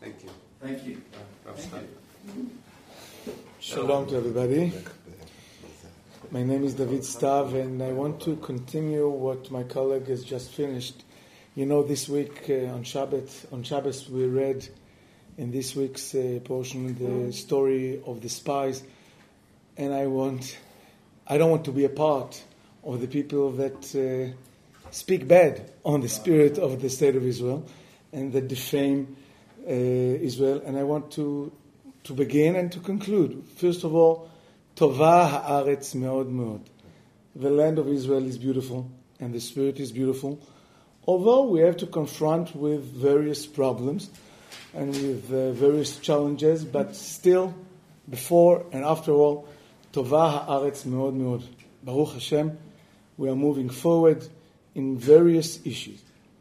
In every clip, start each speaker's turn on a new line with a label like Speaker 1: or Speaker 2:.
Speaker 1: Thank you.
Speaker 2: Thank you.
Speaker 1: Thank
Speaker 2: you.
Speaker 3: Shalom to everybody. My name is David Stav, and I want to continue what my colleague has just finished. You know, this week on Shabbos we read in this week's portion the story of the spies, and I don't want to be a part of the people that speak bad on the spirit of the state of Israel and that defame Israel. And I want to begin and to conclude. First of all, Tova haaretz meod meod. The land of Israel is beautiful and the spirit is beautiful. Although we have to confront with various problems and with various challenges, but still, before and after all, Tova haaretz meod meod. Baruch Hashem, we are moving forward in various issues.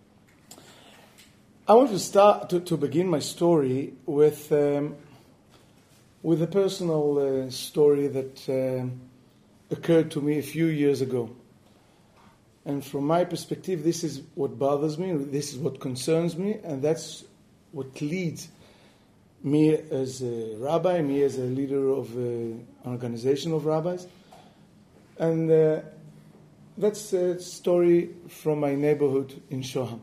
Speaker 3: I want to start to begin my story with a personal story that occurred to me a few years ago. And from my perspective, this is what bothers me, this is what concerns me, and that's what leads me as a rabbi, me as a leader of an organization of rabbis. And that's a story from my neighborhood in Shoham.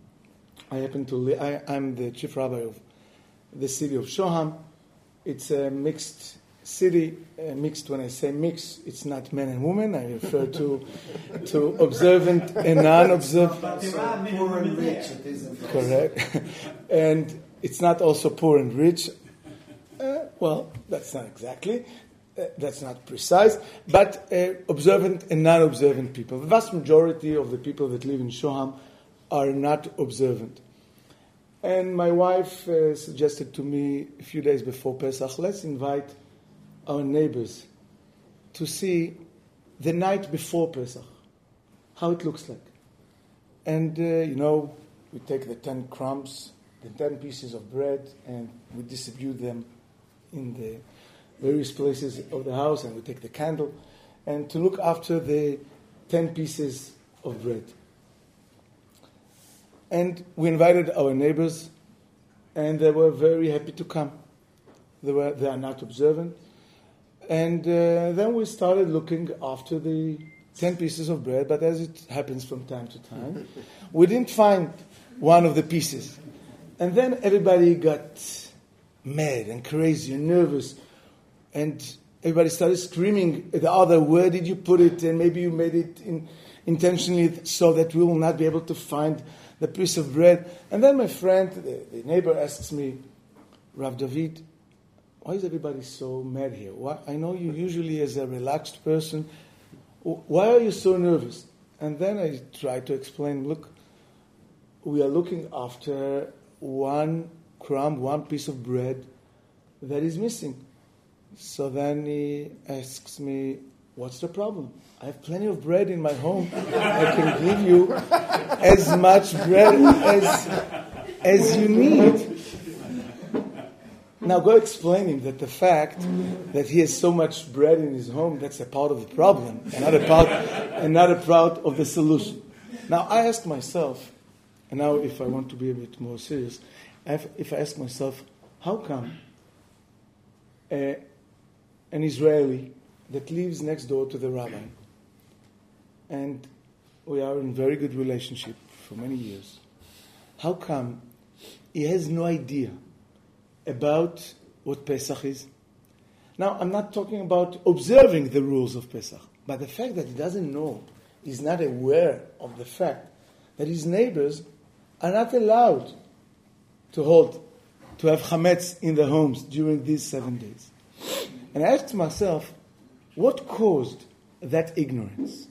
Speaker 3: I'm the chief rabbi of the city of Shoham. It's a mixed city. Mixed, when I say mixed, it's not men and women. I refer to observant and non-observant.
Speaker 2: Poor and rich, it isn't.
Speaker 3: Correct. And it's not also poor and rich. Well, that's not exactly. That's not precise. But observant and non-observant people. The vast majority of the people that live in Shoham are not observant. And my wife suggested to me a few days before Pesach, let's invite our neighbors to see the night before Pesach, how it looks like. And, we take the 10 crumbs, the 10 pieces of bread, and we distribute them in the various places of the house, and we take the candle, and to look after the 10 pieces of bread. And we invited our neighbors, and they were very happy to come. They are not observant. And then we started looking after the 10 pieces of bread, but as it happens from time to time, we didn't find one of the pieces. And then everybody got mad and crazy and nervous, and everybody started screaming at the other, where did you put it? And maybe you made it intentionally so that we will not be able to find the piece of bread. And then my friend, the neighbor, asks me, Rav David, why is everybody so mad here? I know you usually as a relaxed person. Why are you so nervous? And then I try to explain, look, we are looking after one crumb, one piece of bread that is missing. So then he asks me, what's the problem? I have plenty of bread in my home. I can give you as much bread as you need. Now go explain him that the fact that he has so much bread in his home, that's a part of the problem, and not a part of the solution. Now I ask myself, and now if I want to be a bit more serious, if I ask myself, how come an Israeli that lives next door to the rabbi, and we are in very good relationship for many years, how come he has no idea about what Pesach is? Now, I'm not talking about observing the rules of Pesach, but the fact that he doesn't know, he's not aware of the fact that his neighbors are not allowed to have chametz in their homes during these 7 days. And I asked myself, what caused that ignorance?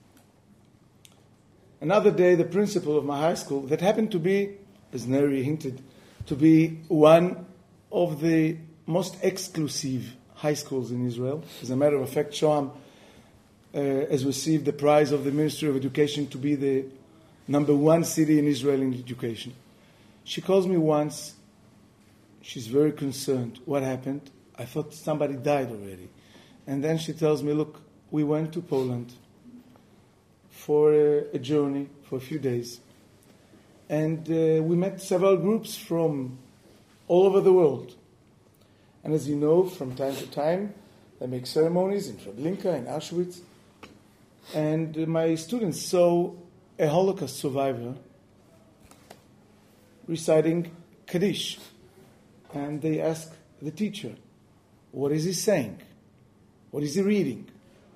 Speaker 3: Another day, the principal of my high school, that happened to be, as Neri hinted, to be one of the most exclusive high schools in Israel. As a matter of fact, Shoham has received the prize of the Ministry of Education to be the number 1 city in Israel in education. She calls me once. She's very concerned. What happened? I thought somebody died already. And then she tells me, look, we went to Poland for a journey for a few days. And we met several groups from all over the world. And as you know, from time to time, they make ceremonies in Treblinka, in Auschwitz. And my students saw a Holocaust survivor reciting Kaddish. And they asked the teacher, what is he saying? What is he reading?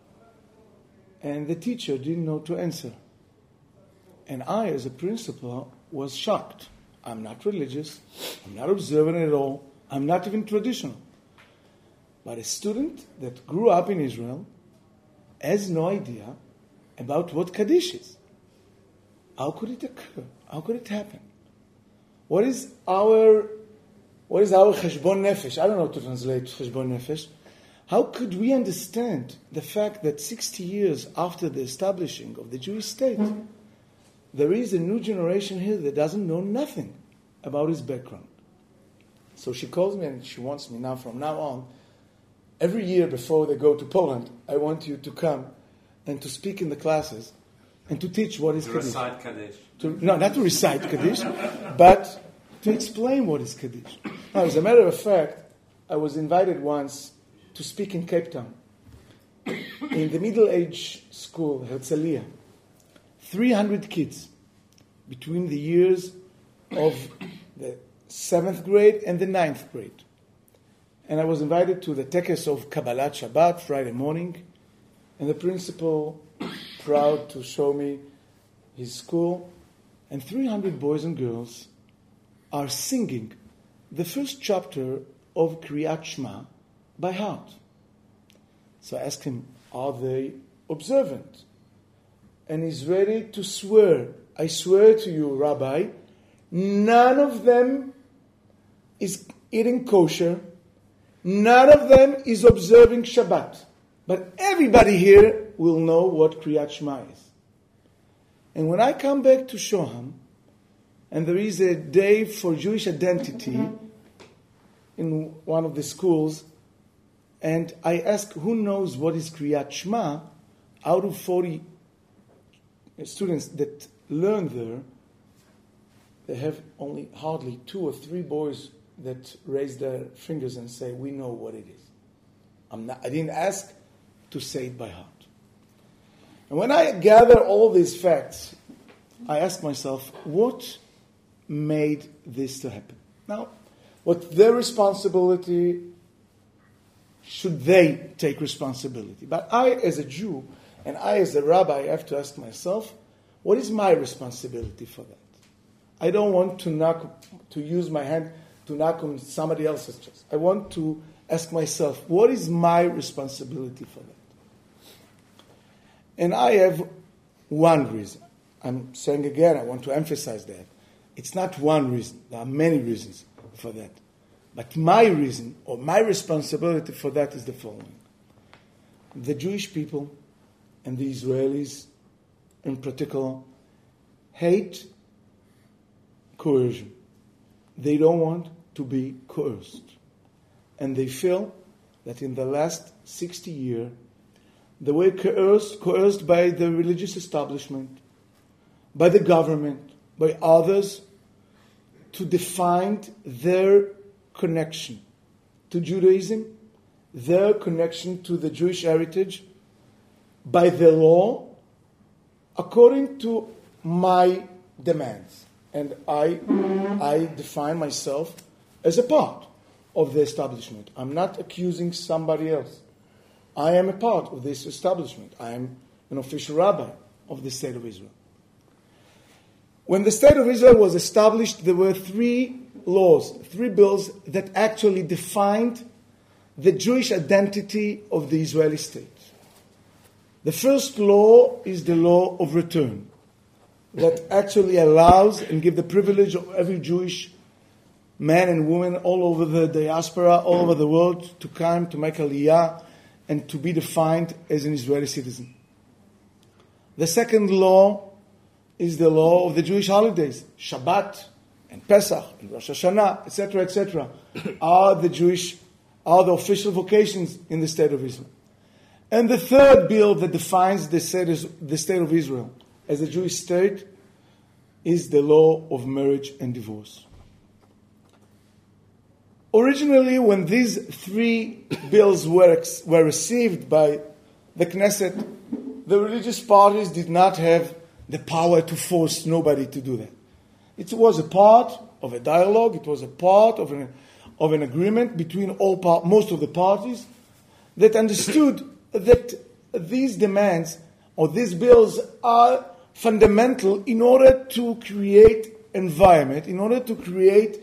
Speaker 3: And the teacher didn't know to answer. And I, as a principal, was shocked. I'm not religious. I'm not observant at all. I'm not even traditional. But a student that grew up in Israel has no idea about what Kaddish is. How could it occur? How could it happen? What is our cheshbon nefesh? I don't know how to translate cheshbon nefesh. How could we understand the fact that 60 years after the establishing of the Jewish state, there is a new generation here that doesn't know nothing about his background? So she calls me and she wants me now, from now on, every year before they go to Poland, I want you to come and to speak in the classes and to teach what is Kaddish.
Speaker 1: Recite Kaddish.
Speaker 3: No, not to recite Kaddish, but to explain what is Kaddish. Now, as a matter of fact, I was invited once to speak in Cape Town, in the middle-age school, Herzliya. 300 kids between the years of the 7th grade and the 9th grade. And I was invited to the tekes of Kabbalat Shabbat, Friday morning, and the principal, proud to show me his school, and 300 boys and girls are singing the first chapter of Kriyat Shema by heart. So I asked him, are they observant? And he's ready to swear. I swear to you, Rabbi, none of them is eating kosher. None of them is observing Shabbat. But everybody here will know what Kriyat Shema is. And when I come back to Shoham, and there is a day for Jewish identity in one of the schools, and I ask who knows what is Kriyat Shema, out of 40 students that learn there, they have only hardly 2 or 3 boys that raise their fingers and say, we know what it is. I didn't ask to say it by heart. And when I gather all these facts, I ask myself, what made this to happen? Now, what their responsibility, should they take responsibility? But I, as a Jew, and I, as a rabbi, have to ask myself, what is my responsibility for that? I don't want to use my hand to knock on somebody else's chest. I want to ask myself, what is my responsibility for that? And I have one reason. I'm saying again, I want to emphasize that. It's not one reason. There are many reasons for that. But my reason, or my responsibility for that is the following. The Jewish people and the Israelis in particular hate coercion. They don't want to be coerced. And they feel that in the last 60 years, they were coerced by the religious establishment, by the government, by others, to define their connection to Judaism, their connection to the Jewish heritage, by the law, according to my demands. And I define myself as a part of the establishment. I'm not accusing somebody else. I am a part of this establishment. I am an official rabbi of the State of Israel. When the State of Israel was established, there were 3 laws, 3 bills that actually defined the Jewish identity of the Israeli state. The first law is the law of return, that actually allows and gives the privilege of every Jewish man and woman all over the diaspora, all over the world, to come, to make aliyah, and to be defined as an Israeli citizen. The second law is the law of the Jewish holidays. Shabbat and Pesach and Rosh Hashanah, etc., are the official vocations in the State of Israel. And the third bill that defines the State of Israel as a Jewish state is the law of marriage and divorce. Originally, when these three bills were received by the Knesset, the religious parties did not have the power to force nobody to do that. It was a part of a dialogue. It was a part of an agreement between most of the parties that understood that these demands or these bills are fundamental in order to create environment, in order to create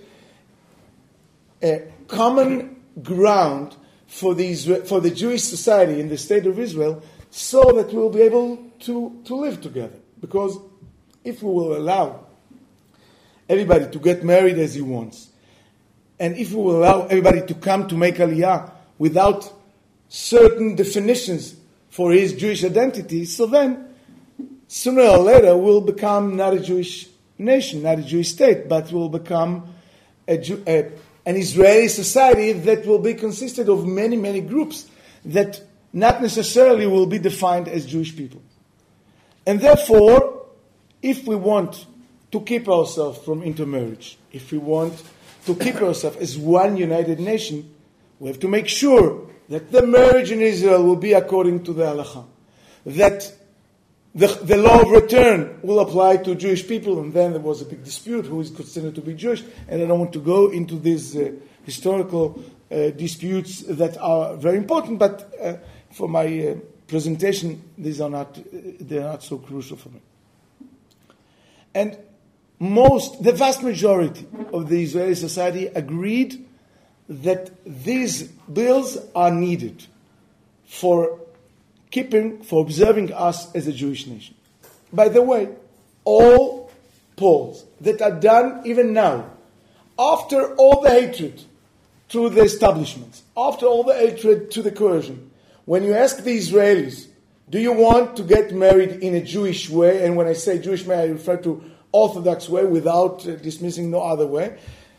Speaker 3: a common ground for the Jewish society in the state of Israel, so that we'll be able to live together. Because if we will allow everybody to get married as he wants, and if we will allow everybody to come to make Aliyah without certain definitions for his Jewish identity, so then sooner or later we'll become not a Jewish nation, not a Jewish state, but will become an Israeli society that will be consisted of many, many groups that not necessarily will be defined as Jewish people. And therefore, if we want to keep ourselves from intermarriage, if we want to keep ourselves as one united nation, we have to make sure that the marriage in Israel will be according to the halakha, that the law of return will apply to Jewish people, and then there was a big dispute who is considered to be Jewish, and I don't want to go into these historical disputes that are very important, but for my presentation, they're not so crucial for me. And the vast majority of the Israeli society agreed that these bills are needed for observing us as a Jewish nation. By the way, all polls that are done even now, after all the hatred to the establishments, after all the hatred to the coercion, when you ask the Israelis, do you want to get married in a Jewish way? And when I say Jewish way, I refer to Orthodox way without dismissing no other way.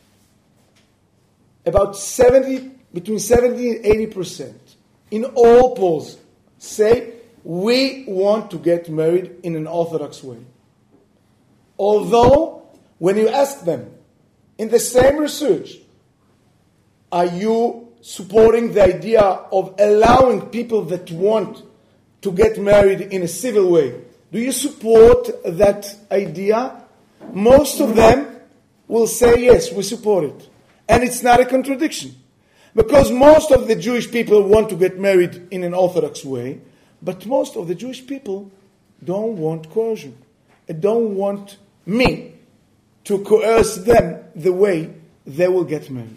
Speaker 3: Between 70 and 80% in all polls say we want to get married in an Orthodox way. Although, when you ask them in the same research, are you supporting the idea of allowing people that want to get married in a civil way? Do you support that idea? Most of them will say yes, we support it. And it's not a contradiction. Because most of the Jewish people want to get married in an Orthodox way, but most of the Jewish people don't want coercion. And don't want me to coerce them the way they will get married.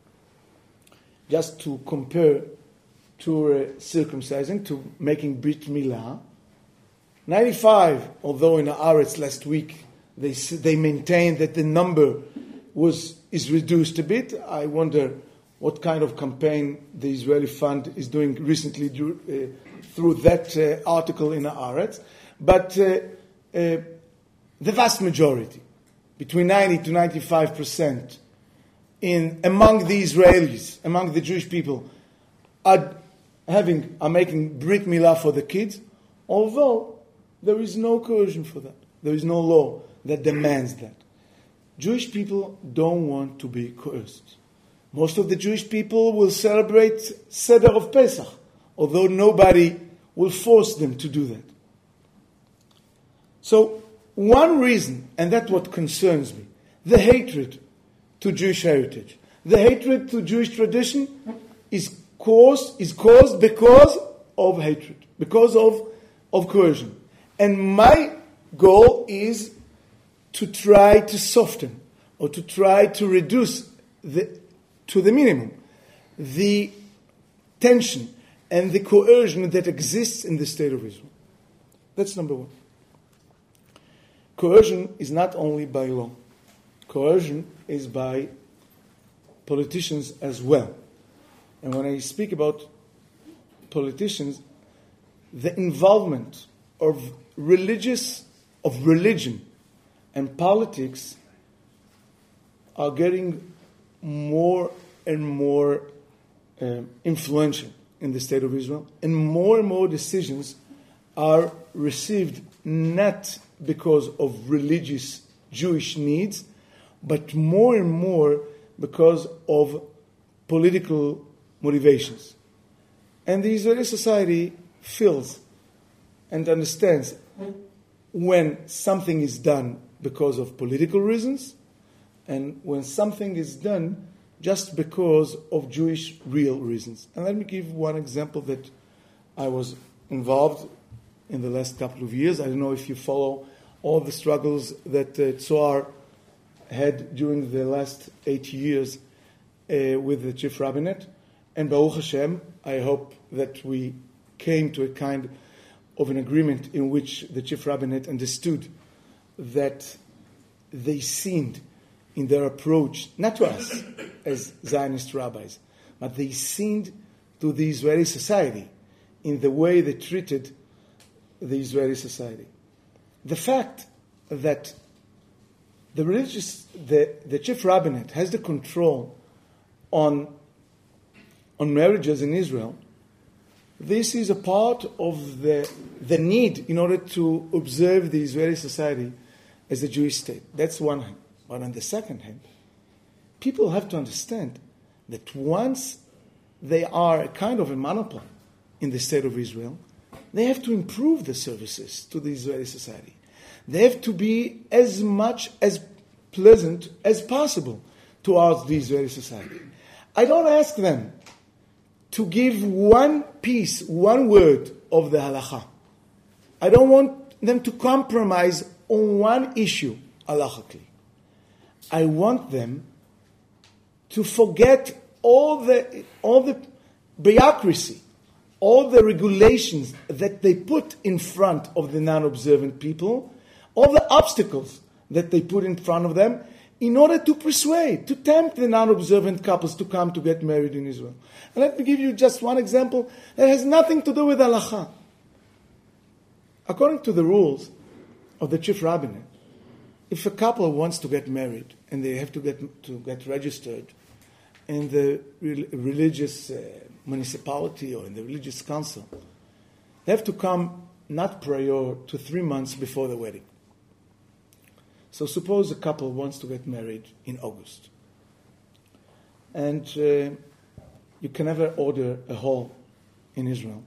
Speaker 3: Just to compare to circumcising, to making Brit Milah, 95, although in Haaretz last week they maintained that the number is reduced a bit. I wonder what kind of campaign the Israeli Fund is doing recently through that article in Haaretz. But the vast majority, between 90 to 95%, among the Israelis, among the Jewish people, are making Brit Milah for the kids, although there is no coercion for that. There is no law that demands that. Jewish people don't want to be coerced. Most of the Jewish people will celebrate Seder of Pesach, although nobody will force them to do that. So, one reason, and that's what concerns me, the hatred to Jewish heritage, the hatred to Jewish tradition is caused because of hatred, because of coercion. And my goal is to try to soften or to try to reduce to the minimum the tension and the coercion that exists in the state of Israel. That's number one. Coercion is not only by law. Coercion is by politicians as well. And when I speak about politicians, the involvement of religion and politics are getting more and more influential in the state of Israel, and more decisions are received not because of religious Jewish needs, but more and more because of political motivations. And the Israeli society feels and understands when something is done because of political reasons and when something is done just because of Jewish real reasons. And let me give one example that I was involved in the last couple of years. I don't know if you follow all the struggles that Tzohar had during the last 8 years with the Chief Rabbinate. And Baruch Hashem, I hope that we came to a kind of an agreement in which the Chief Rabbinate understood that they sinned in their approach, not to us as Zionist rabbis, but they sinned to the Israeli society in the way they treated the Israeli society. The fact that the Chief Rabbinate has the control on marriages in Israel, this is a part of the need in order to observe the Israeli society as a Jewish state. That's one hand. But on the second hand, people have to understand that once they are a kind of a monopoly in the state of Israel, they have to improve the services to the Israeli society. They have to be as much as pleasant as possible towards the Israeli society. I don't ask them to give one piece, one word of the halakha. I don't want them to compromise on one issue halachically. I want them to forget all the bureaucracy, all the regulations that they put in front of the non-observant people, all the obstacles that they put in front of them in order to persuade, to tempt the non-observant couples to come to get married in Israel. And let me give you just one example that has nothing to do with halakha. According to the rules of the Chief Rabbinate, if a couple wants to get married and they have to get registered in the religious municipality or in the religious council, they have to come not prior to 3 months before the wedding. So suppose a couple wants to get married in August. And you can never order a hall in Israel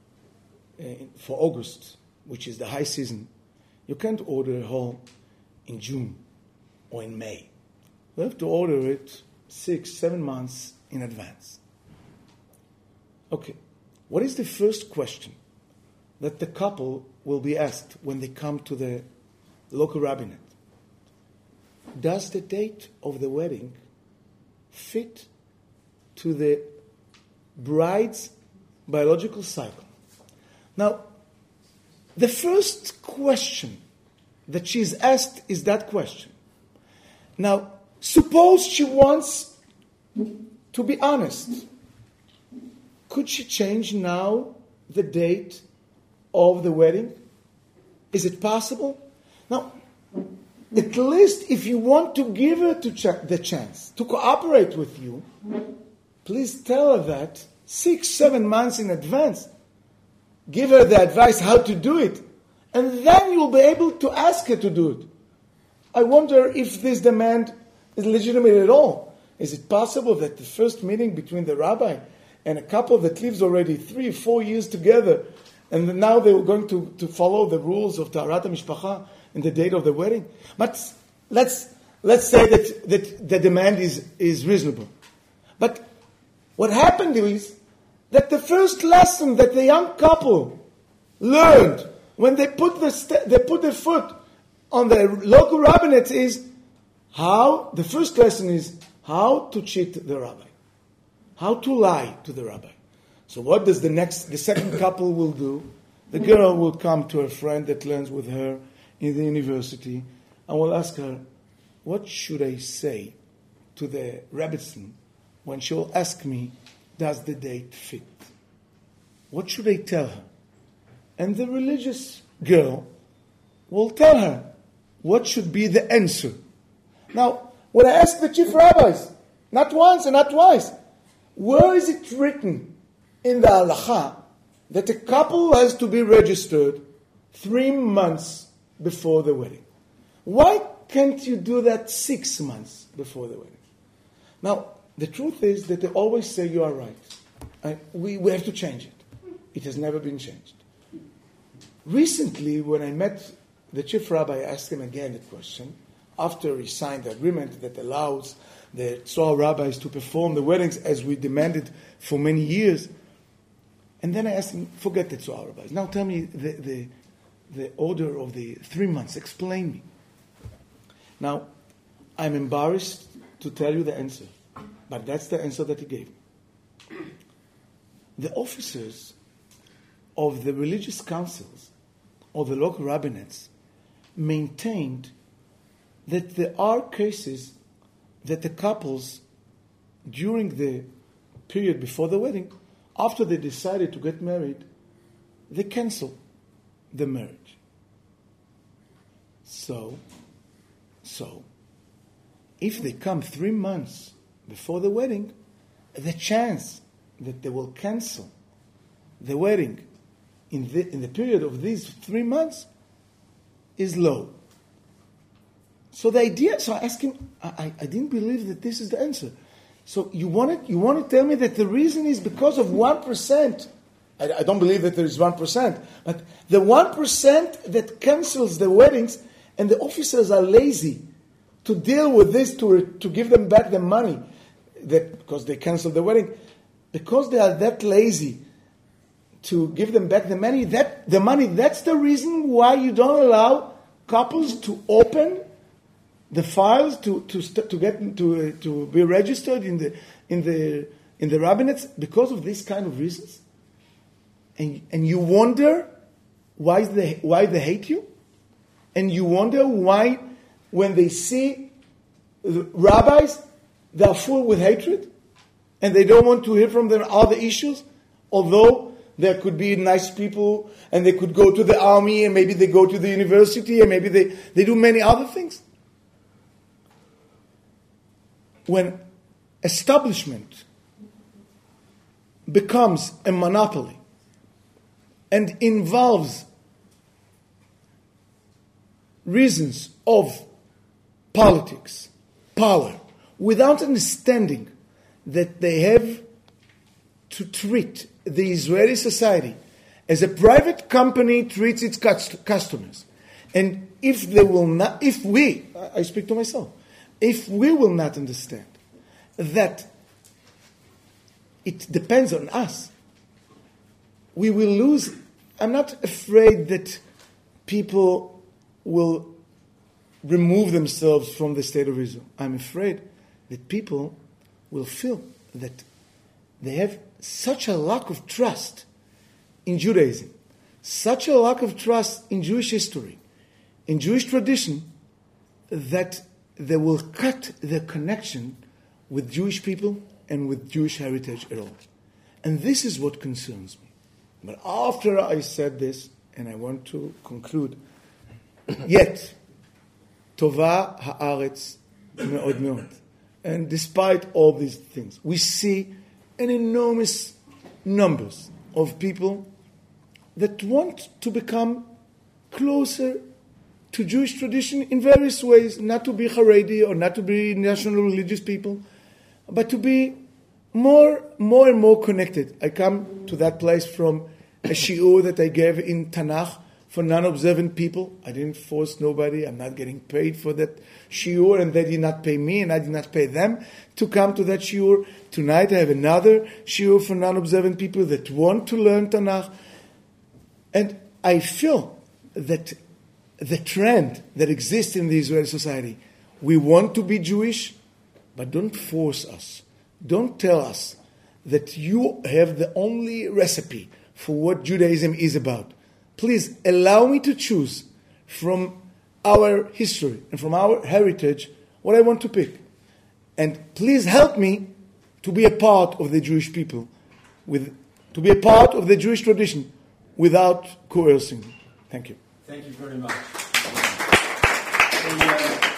Speaker 3: for August, which is the high season. You can't order a hall in June or in May. You have to order it 6-7 months in advance. Okay, what is the first question that the couple will be asked when they come to the local rabbinate? Does the date of the wedding fit to the bride's biological cycle? Now, the first question that she's asked is that question. Now, suppose she wants to be honest. Could she change now the date of the wedding? Is it possible? Now, at least if you want to give her the chance to cooperate with you, please tell her that 6-7 months in advance. Give her the advice how to do it. And then you'll be able to ask her to do it. I wonder if this demand is legitimate at all. Is it possible that the first meeting between the rabbi and a couple that lives already 3-4 years together, and now they were going to follow the rules of Taharat HaMishpacha in the date of the wedding? But let's say that the demand is reasonable. But what happened is that the first lesson that the young couple learned when they put their foot on the local rabbinate is the first lesson is how to cheat the rabbi, how to lie to the rabbi. So what does the second couple will do? The girl will come to a friend that learns with her in the university and will ask her, what should I say to the Rebbetzin when she will ask me, does the date fit? What should I tell her? And the religious girl will tell her what should be the answer. Now, when I ask the chief rabbis, not once and not twice, where is it written in the halakha that a couple has to be registered 3 months before the wedding? Why can't you do that 6 months before the wedding? Now, the truth is that they always say you are right. We have to change it. It has never been changed. Recently, when I met the chief rabbi, I asked him again the question, after he signed the agreement that allows the Tzohar rabbis to perform the weddings as we demanded for many years. And then I asked him, forget the Tzohar rabbis. Now tell me the order of the 3 months. Explain me. Now, I'm embarrassed to tell you the answer, but that's the answer that he gave me. The officers of the religious councils or the local rabbinates maintained that there are cases that the couples, during the period before the wedding, after they decided to get married, they cancel the marriage. So, if they come 3 months before the wedding, the chance that they will cancel the wedding in the period of these 3 months is low. So I asked him, I didn't believe that this is the answer. So you want to tell me that the reason is because of 1%? I don't believe that there is 1%, but the 1% that cancels the weddings, and the officers are lazy to deal with this, to give them back the money, because they canceled the wedding, because they are that lazy to give them back the money. That's the reason why you don't allow couples to open the files to be registered in the rabbinates, because of these kind of reasons. And you wonder why they hate you, and you wonder why, when they see the rabbis, they are full with hatred, and they don't want to hear from them other issues, although there could be nice people, and they could go to the army, and maybe they go to the university, and maybe they do many other things. When establishment becomes a monopoly and involves reasons of politics, power, without understanding that they have to treat the Israeli society as a private company treats its customers. And if I speak to myself, if we will not understand that it depends on us, we will lose. I'm not afraid that people will remove themselves from the state of Israel. I'm afraid that people will feel that they have such a lack of trust in Judaism, such a lack of trust in Jewish history, in Jewish tradition, that they will cut their connection with Jewish people and with Jewish heritage at all. And this is what concerns me. But after I said this, and I want to conclude, yet, Tova haaretz me'od me'od. And despite all these things, we see an enormous numbers of people that want to become closer to Jewish tradition in various ways, not to be Haredi or not to be national religious people, but to be more and more connected. I come to that place from a shiur that I gave in Tanakh for non-observant people. I didn't force nobody. I'm not getting paid for that shiur, and they did not pay me, and I did not pay them to come to that shiur. Tonight I have another shiur for non-observant people that want to learn Tanakh. And I feel that the trend that exists in the Israeli society, we want to be Jewish, but don't force us. Don't tell us that you have the only recipe for what Judaism is about. Please allow me to choose from our history and from our heritage what I want to pick. And please help me to be a part of the Jewish people, to be a part of the Jewish tradition without coercing. Thank you.
Speaker 2: Thank you very much.